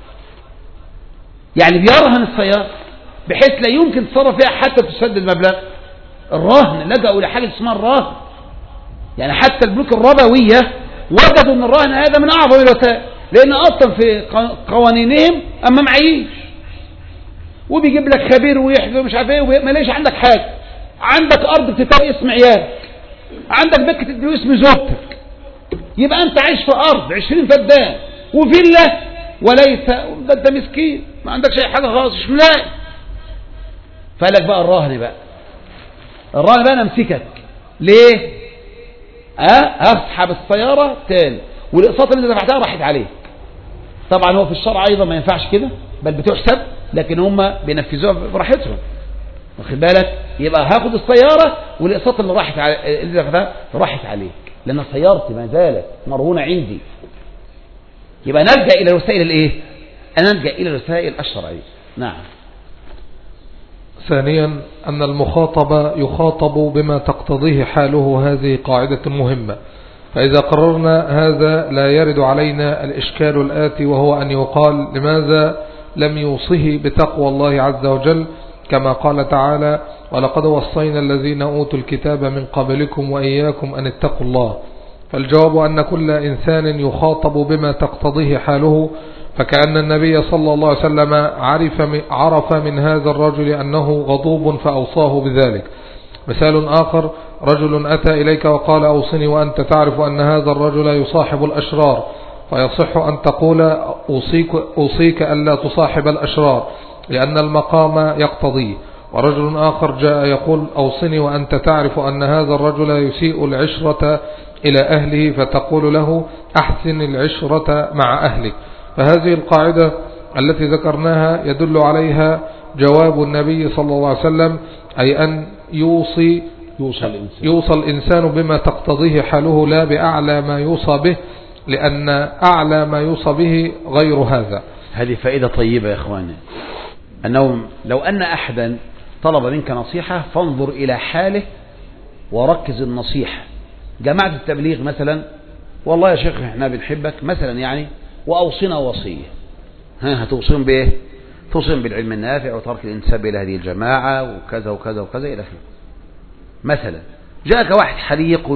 يعني بيرهن السيارة بحيث لا يمكن تصرف فيها حتى تسدد المبلغ. الرهن لجأوا لحاجة اسمها الرهن، يعني حتى البنوك الربوية وجدوا ان الرهن هذا من اعظم الوسائل، لان اصلا في قوانينهم اما معيش، وبيجيب لك خبير ويحذر مش عارف ايه، وما ليش عندك حاجه، عندك ارض بتتبقى اسم عيالك، عندك بيت تدي اسم زوجتك، يبقى انت عايش في ارض 20 فدان وفيلا وليس ده، انت مسكين ما عندكش اي حاجه خالص، مش ملاقي. فقالك بقى الرهن بقى انا امسكك ليه؟ هسحب السيارة تاني والاقساط اللي دفعتها راحت عليك. طبعا هو في الشرع ايضا ما ينفعش كده، بل بتحسب، لكن هم بينفذوها براحتهم، واخد بالك؟ يبقى هاخد السيارة والاقساط اللي دفعتها راحت عليك، لان سيارتي ما زالت مرهونة عندي. يبقى نلجأ الى الوسائل الايه؟ نلجأ الى الوسائل الشرعية. نعم. ثانيا أن المخاطب يخاطب بما تقتضيه حاله، هذه قاعدة مهمة. فإذا قررنا هذا لا يرد علينا الإشكال الآتي، وهو أن يقال لماذا لم يوصه بتقوى الله عز وجل كما قال تعالى ولقد وصينا الذين أوتوا الكتاب من قبلكم وإياكم أن اتقوا الله. فالجواب أن كل إنسان يخاطب بما تقتضيه حاله، فكأن النبي صلى الله عليه وسلم عرف من هذا الرجل أنه غضوب فأوصاه بذلك. مثال آخر: رجل أتى إليك وقال أوصني وأنت تعرف أن هذا الرجل يصاحب الأشرار، فيصح أن تقول أوصيك ألا تصاحب الأشرار لأن المقام يقتضيه. ورجل آخر جاء يقول أوصني وأنت تعرف أن هذا الرجل يسيء العشرة إلى أهله، فتقول له أحسن العشرة مع أهلك. فهذه القاعدة التي ذكرناها يدل عليها جواب النبي صلى الله عليه وسلم، أي أن يوصى الإنسان بما تقتضيه حاله لا بأعلى ما يوصى به، لأن أعلى ما يوصى به غير هذا. هذه فائدة طيبة يا إخواني، أنه لو أن أحدا طلب منك نصيحة فانظر إلى حاله وركز النصيحة. جماعة التبليغ مثلا، والله يا شيخ احنا بنحبك مثلا يعني، وأوصنا وصية، هتوصيهم بإيه؟ توصيهم بالعلم النافع وترك الانتساب إلى هذه الجماعة وكذا وكذا وكذا إلى آخره. مثلا جاءك واحد حليق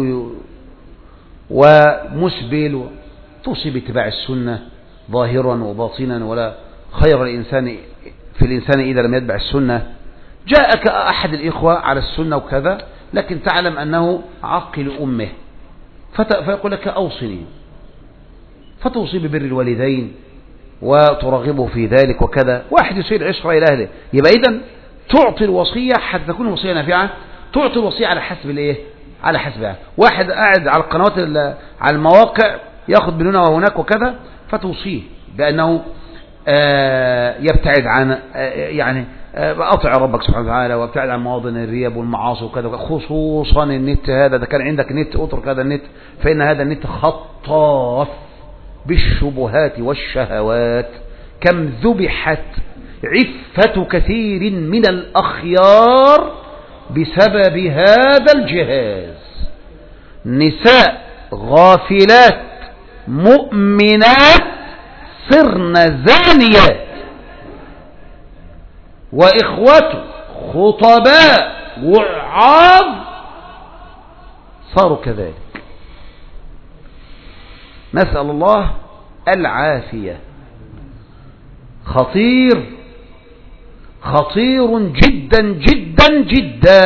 ومسبل، توصي باتباع السنة ظاهرا وباطنا، ولا خير الإنسان في الإنسان إذا لم يتبع السنة. جاءك أحد الإخوة على السنة وكذا، لكن تعلم أنه عقل أمه، فيقول لك أوصني، فتوصي ببر الوالدين وترغبه في ذلك وكذا. واحد يسير العشرة إلى أهله، يبقى إذن تعطي الوصية حتى تكون الوصية نافعة، تعطي الوصية على حسب الإيه؟ على حسبها. واحد قاعد على القنوات على المواقع ياخذ من هنا وهناك وكذا، فتوصيه بأنه يبتعد عن يعني أطع ربك سبحانه وتعالى، وابتعد عن مواطن الريب والمعاصي وكذا، خصوصا النت هذا. ده كان عندك نت اترك هذا النت، فإن هذا النت خطاف بالشبهات والشهوات. كم ذبحت عفة كثير من الأخيار بسبب هذا الجهاز. نساء غافلات مؤمنات صرن زانيات، وإخوته خطباء وعاظ صاروا كذلك. نسأل الله العافية. خطير خطير جدا جدا جدا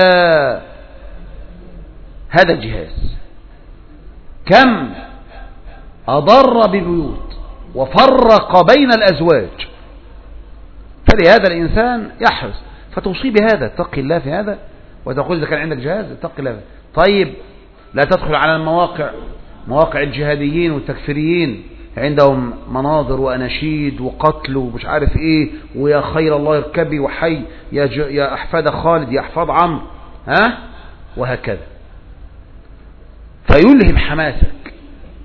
هذا الجهاز. كم أضر ببيوت وفرق بين الأزواج. فلهذا الإنسان يحرص. فتوصي بهذا، اتقي الله في هذا، وتقول إذا كان عندك جهاز اتقي الله. طيب لا تدخل على مواقع الجهاديين والتكفيريين، عندهم مناظر وأناشيد وقتل ومش عارف ايه، ويا خير الله اركبي وحي يا أحفاد خالد يا أحفاد عمرو، وهكذا، فيلهم حماسك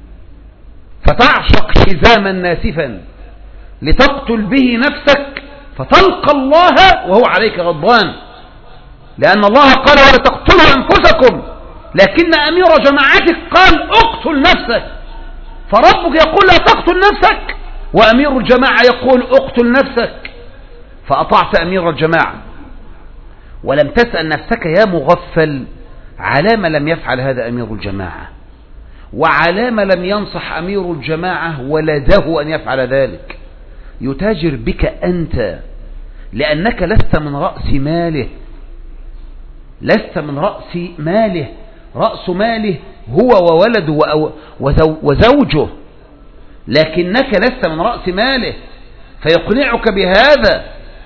فتعشق حزاما ناسفا لتقتل به نفسك، فتلقى الله وهو عليك غضبان، لأن الله قال ولا تقتلوا أنفسكم، لكن أمير جماعتك قال اقتل نفسك، فربك يقول لا تقتل نفسك، وأمير الجماعة يقول اقتل نفسك، فأطعت أمير الجماعة ولم تسأل نفسك يا مغفل على ما لم يفعل هذا أمير الجماعة، وعلى ما لم ينصح أمير الجماعة ولده أن يفعل ذلك. يتاجر بك أنت لأنك لست من رأس ماله، لست من رأس ماله، رأس ماله هو وولده وزوجه، لكنك لست من رأس ماله، فيقنعك بهذا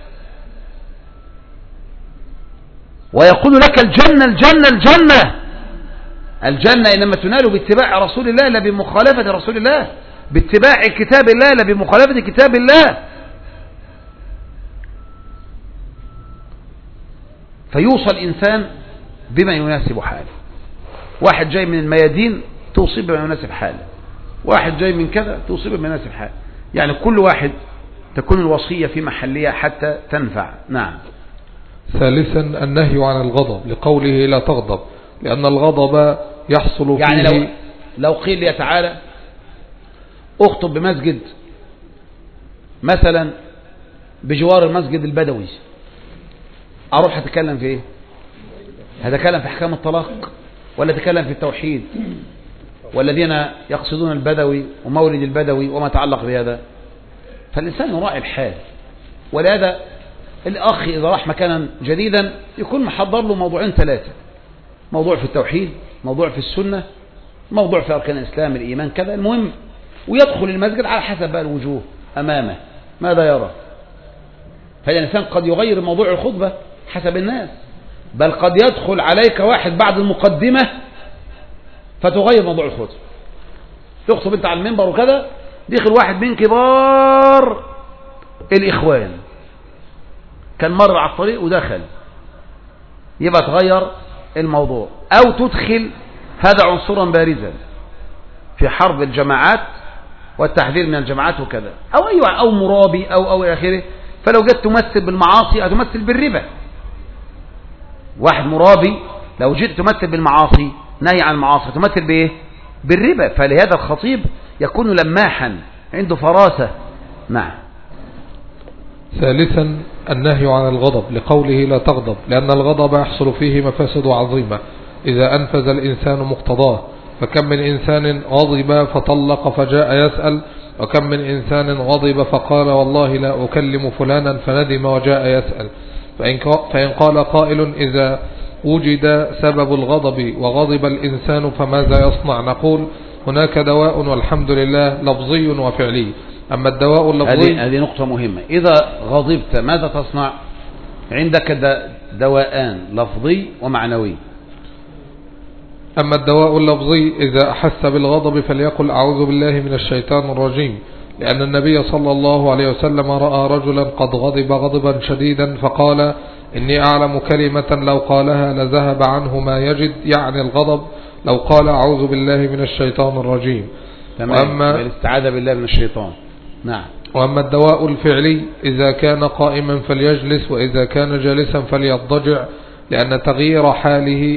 ويقول لك الجنة الجنة الجنة الجنة، إنما تنال باتباع رسول الله لا بمخالفة رسول الله، باتباع كتاب الله لا بمخالفة كتاب الله. فيوصل الإنسان بما يناسب حاله، واحد جاي من الميادين توصيب بما يناسب حاله، واحد جاي من كذا توصيب بما يناسب حاله، يعني كل واحد تكون الوصية في محلها حتى تنفع. نعم. ثالثا النهي عن الغضب لقوله لا تغضب، لأن الغضب يحصل يعني فيه لو قيل لي تعالى اخطب بمسجد مثلا بجوار المسجد البدوي، اروح اتكلم في ايه؟ هتكلم في احكام الطلاق، ولا اتكلم في التوحيد، والذين يقصدون البدوي ومولد البدوي وما تعلق بهذا؟ فالإنسان يراعي الحال، ولهذا الأخ إذا راح مكانا جديدا يكون محضر له موضوعين ثلاثة، موضوع في التوحيد، موضوع في السنة، موضوع في أركان الإسلام الإيمان كذا، المهم، ويدخل المسجد على حسب بقى الوجوه أمامه ماذا يرى. فالإنسان قد يغير موضوع الخطبة حسب الناس، بل قد يدخل عليك واحد بعد المقدمة فتغير موضوع الخطبة، تخطب انت على المنبر وكذا، دخل واحد من كبار الإخوان كان مر على الطريق ودخل، يبقى تغير الموضوع، أو تدخل هذا عنصرا بارزا في حرب الجماعات والتحذير من الجماعات وكذا، أو مرابي أو إلى آخره. فلو جيت تمثل بالمعاصي هتمثل بالربا، واحد مرابي لو جيت تمثل بالمعاصي نهي عن المعاصي تمثل بإيه؟ بالربا. فلهذا الخطيب يكون لماحا عنده فراسة. نعم. ثالثا النهي عن الغضب لقوله لا تغضب، لأن الغضب يحصل فيه مفاسد عظيمة إذا أنفذ الإنسان مقتضاه، فكم من إنسان غضب فطلق فجاء يسأل، وكم من إنسان غضب فقال والله لا أكلم فلانا فندم وجاء يسأل. فإن قال قائل إذا وجد سبب الغضب وغضب الإنسان فماذا يصنع؟ نقول هناك دواء والحمد لله لفظي وفعلي. أما الدواء اللفظي هذه نقطة مهمة، إذا غضبت ماذا تصنع؟ عندك دواءان لفظي ومعنوي. أما الدواء اللفظي إذا أحس بالغضب فليقل أعوذ بالله من الشيطان الرجيم، لأن النبي صلى الله عليه وسلم رأى رجلا قد غضب غضبا شديدا فقال إني أعلم كلمة لو قالها لذهب عنه ما يجد، يعني الغضب، لو قال أعوذ بالله من الشيطان الرجيم. وأما الاستعاذة بالله من الشيطان. نعم. وأما الدواء الفعلي إذا كان قائما فليجلس، وإذا كان جالسا فليضطجع، لأن تغيير حاله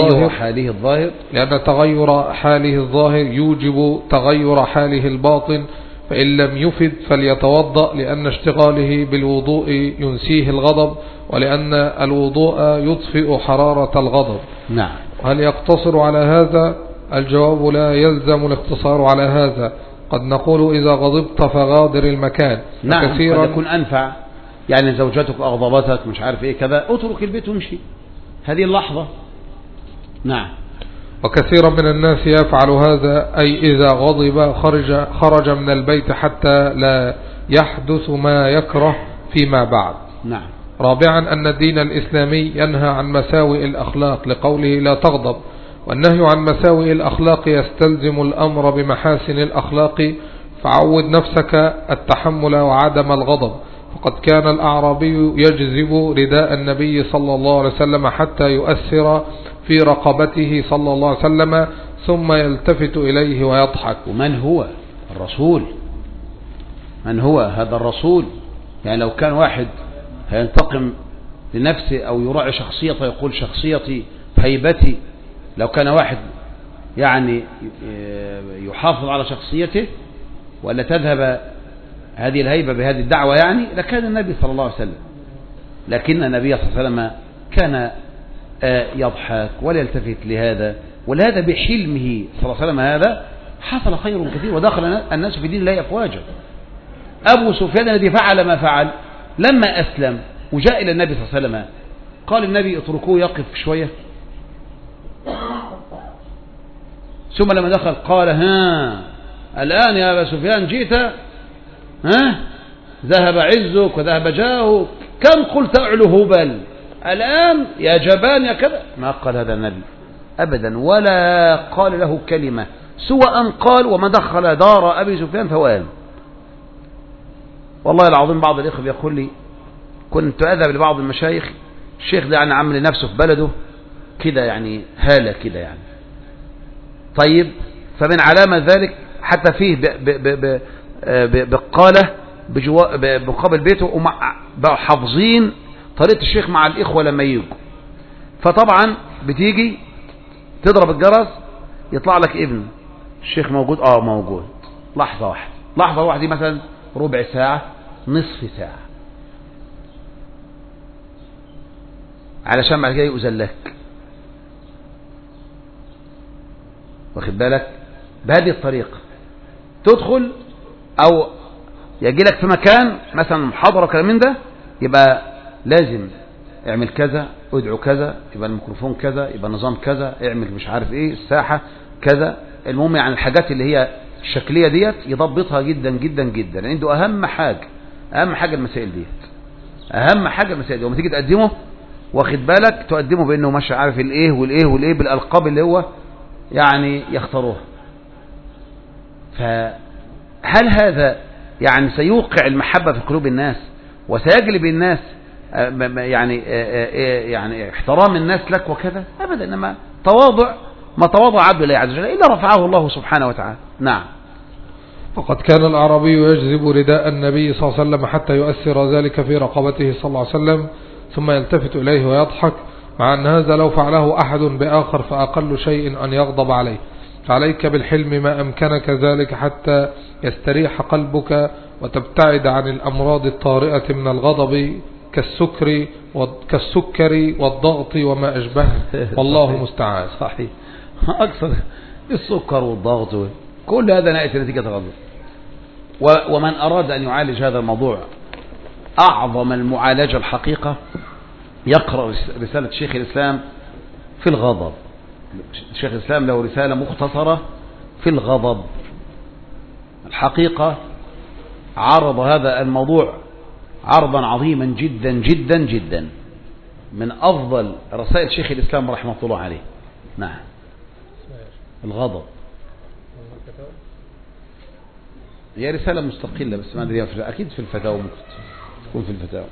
الظاهر يوجب تغير حاله الباطن، فإن لم يفد فليتوضأ، لأن اشتغاله بالوضوء ينسيه الغضب، ولأن الوضوء يطفئ حرارة الغضب. نعم. هل يقتصر على هذا؟ الجواب لا يلزم الاقتصار على هذا، قد نقول إذا غضبت فغادر المكان. نعم، قد يكون أنفع، يعني زوجتك أغضبتك مش عارف إيه كذا، اترك البيت وامشي هذه اللحظة. نعم. وكثيرا من الناس يفعل هذا، أي إذا غضب خرج من البيت حتى لا يحدث ما يكره فيما بعد. نعم. رابعا أن الدين الإسلامي ينهى عن مساوئ الأخلاق لقوله لا تغضب، والنهي عن مساوئ الأخلاق يستلزم الأمر بمحاسن الأخلاق، فعود نفسك التحمل وعدم الغضب. فقد كان الأعرابي يجذب رداء النبي صلى الله عليه وسلم حتى يؤثر في رقبته صلى الله عليه وسلم ثم يلتفت إليه ويضحك. ومن هو الرسول؟ من هو هذا الرسول؟ يعني لو كان واحد هينتقم لنفسه أو يراعي شخصيته يقول شخصيتي هيبتي، لو كان واحد يعني يحافظ على شخصيته ولا تذهب هذه الهيبة بهذه الدعوة يعني لكان النبي صلى الله عليه وسلم، لكن النبي صلى الله عليه وسلم كان يضحك ولا يلتفت لهذا، ولهذا بحلمه صلى الله عليه وسلم هذا حصل خير كثير ودخل الناس في دين الله أفواجا. أبو سفيان الذي فعل ما فعل لما أسلم وجاء إلى النبي صلى الله عليه وسلم قال النبي اتركوه يقف شوية، ثم لما دخل قال ها الآن يا أبا سفيان جئت، ها ذهب عزك وذهب جاهك، كم قلت أعلو هبل، الآن يا جبان يا كذا. ما قال هذا النبي أبدا، ولا قال له كلمة سوى أن قال وما دخل دار أبي سفيان فوال. والله العظيم بعض الإخوة يقول لي كنت أذهب لبعض المشايخ، الشيخ ده يعني عمل لنفسه في بلده كده يعني هالة كده يعني، طيب فمن علامة ذلك حتى فيه بقالة بمقابل بيته بقوا حافظين طريقة الشيخ مع الإخوة لما يجوا، فطبعا بتيجي تضرب الجرس يطلع لك ابن الشيخ موجود، موجود، لحظة واحدة دي مثلا ربع ساعة نصف ساعة علشان بعد كده يؤذن لك، واخد بالك بهذه الطريقة تدخل او يجي لك في مكان مثلا محاضرة كلام من ده، يبقى لازم اعمل كذا، ادعو كذا، يبقى الميكروفون كذا، يبقى النظام كذا، اعمل مش عارف ايه الساحة كذا، المهم يعني الحاجات اللي هي الشكلية ديت يضبطها جدا جدا جدا، عنده اهم حاجة المسائل ديت، اهم حاجة المسائل دي، وما تيجي تقدمه واخد بالك تقدمه بانه مش عارف الايه والايه والايه بالالقاب اللي هو يعني يختاروها. فهل هذا يعني سيوقع المحبة في قلوب الناس وسيجلب الناس يعني احترام الناس لك وكذا؟ ابدا، انما تواضع ما تواضع عبد الله عز وجل الا رفعه الله سبحانه وتعالى. نعم. فقد كان الأعرابي يجذب رداء النبي صلى الله عليه وسلم حتى يؤثر ذلك في رقبته صلى الله عليه وسلم ثم يلتفت إليه ويضحك، مع أن هذا لو فعله أحد بآخر فأقل شيء أن يغضب عليه. فعليك بالحلم ما أمكنك ذلك حتى يستريح قلبك وتبتعد عن الأمراض الطارئة من الغضب كالسكري والضغط وما أشبهه، والله المستعان. صحيح، أكثر السكر والضغط كل هذا نأتي نتيجة الغضب. ومن أراد أن يعالج هذا الموضوع أعظم المعالجة الحقيقة يقرأ رسالة شيخ الإسلام في الغضب. شيخ الإسلام له رسالة مختصرة في الغضب، الحقيقة عرض هذا الموضوع عرضا عظيما جدا جدا جدا، من أفضل رسائل شيخ الإسلام رحمه الله عليه. نعم. الغضب هي رسالة مستقلة بس ما أدري، أكيد في الفتاوى، ممكن تكون في الفتاوى.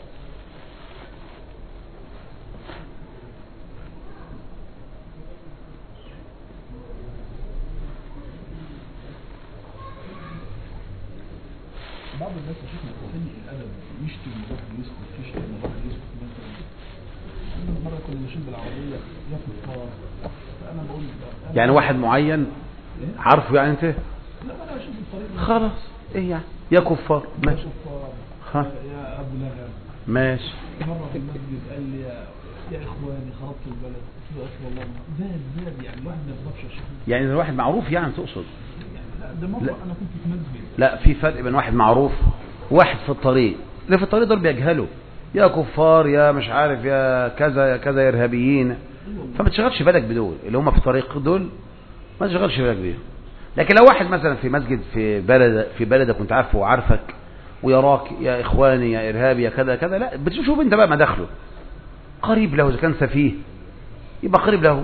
بعض الناس يشوفوا مفهوم الادب يشتم الواحد يسكت، يشتم الواحد يسكت مثلا. مره كنا ماشيين بالعربيه ياكل فار، فانا بقول يعني واحد معين عارفه يعني انت؟ لا انا اشوف الطريق خلاص ايه يعني يا كفار ماشي، يا ابو لهب ماشي. مره في المسجد قال لي يا اخواني خربت البلد، قلت له اصل والله زاد يعني الواحد ما يغضبش يا شيخ، يعني الواحد معروف يعني تقصد؟ لا ده مره انا كنت في مسجد. لا، في فرق بين واحد معروف وواحد في الطريق، اللي في الطريق دول بيجهلوا يا كفار يا مش عارف يا كذا يا كذا يا ارهابيين، فما تشغلش بالك بدول اللي هم في الطريق دول، ما تشغلش بالك بيهم. لكن لو واحد مثلا في مسجد في بلدك وانت عارفه وعارفك ويراك يا إخواني يا إرهابي يا كذا كذا، لا، بتشوف أنت بقى مداخله. قريب له إذا كان سفيه يبقى قريب له،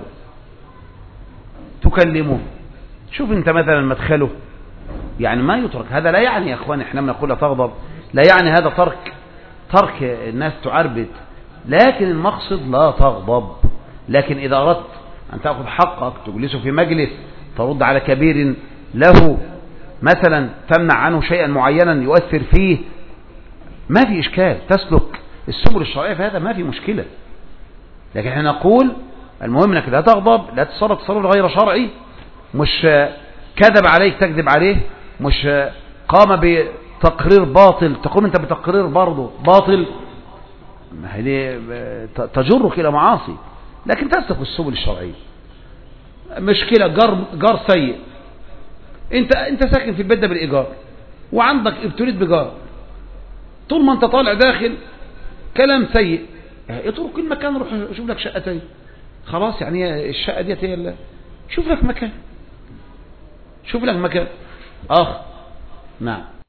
تكلمه، شوف أنت مثلا مدخله، يعني ما يترك. هذا لا يعني يا إخواني إحنا بنقول لا تغضب، لا يعني هذا ترك الناس تعربد، لكن المقصد لا تغضب. لكن إذا أردت أن تأخذ حقك تجلسه في مجلس، ترد على كبير له مثلا، تمنع عنه شيئا معينا يؤثر فيه، ما في إشكال، تسلك السبل الشرعية في هذا، ما في مشكلة. لكن احنا نقول المهم انك لا تغضب، لا تتصرف تصرف غير شرعي، مش كذب عليك تكذب عليه، مش قام بتقرير باطل تقوم انت بتقرير برضه باطل، هذه تجرك الى معاصي. لكن تسلك السبل الشرعية. مشكلة جار سيء، انت ساكن في البيت ده بالايجار وعندك ابتليت بجار، طول ما انت طالع داخل كلام سيء، اترك المكان، روح شوف لك شقة تانية، خلاص. يعني الشقة دي هي، شوف لك مكان، شوف لك مكان آخر. نعم.